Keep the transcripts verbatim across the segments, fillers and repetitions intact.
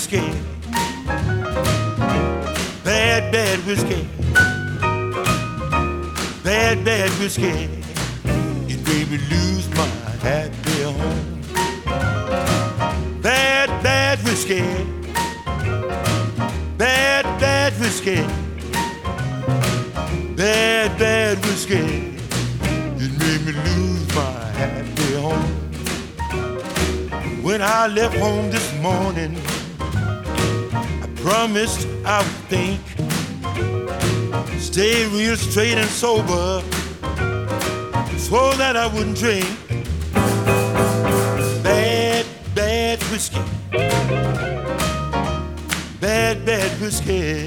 whiskey, bad, bad whiskey, bad, bad whiskey. It made me lose my happy home. Bad, bad whiskey, bad, bad whiskey, bad, bad whiskey. It made me lose my happy home. When I left home this morning, I promised I would think, stay real straight and sober, swore that I wouldn't drink. Bad, bad whiskey, bad, bad whiskey,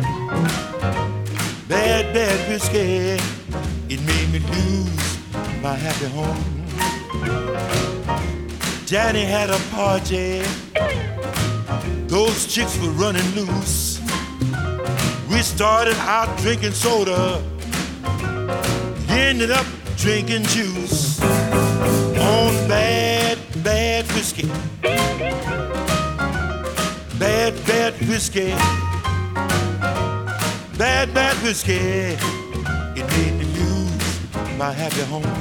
bad, bad whiskey. It made me lose my happy home. Johnny had a party, those chicks were running loose. We started out drinking soda, ended up drinking juice on bad, bad whiskey, bad, bad whiskey, bad, bad whiskey. It made me lose my happy home.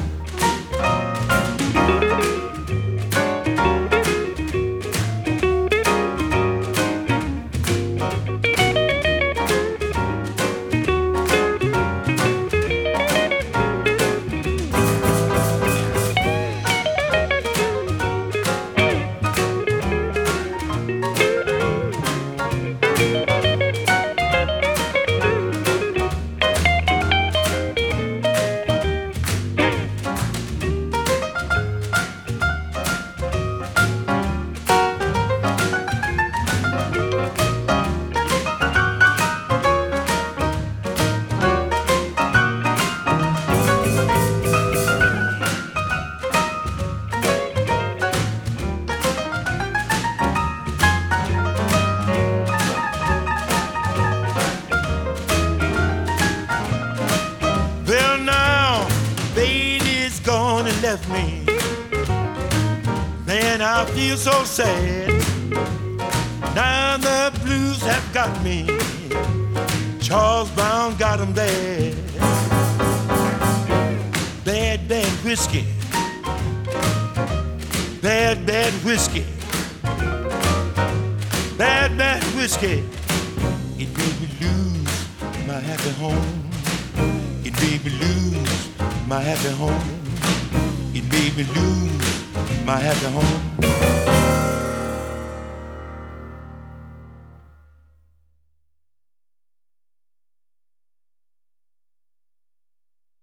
Left me, man, I feel so sad. Now the blues have got me. Charles Brown got 'em bad. Bad, bad whiskey, bad, bad whiskey, bad, bad whiskey. It made me lose my happy home. It made me lose my happy home. It made me lose my happy home.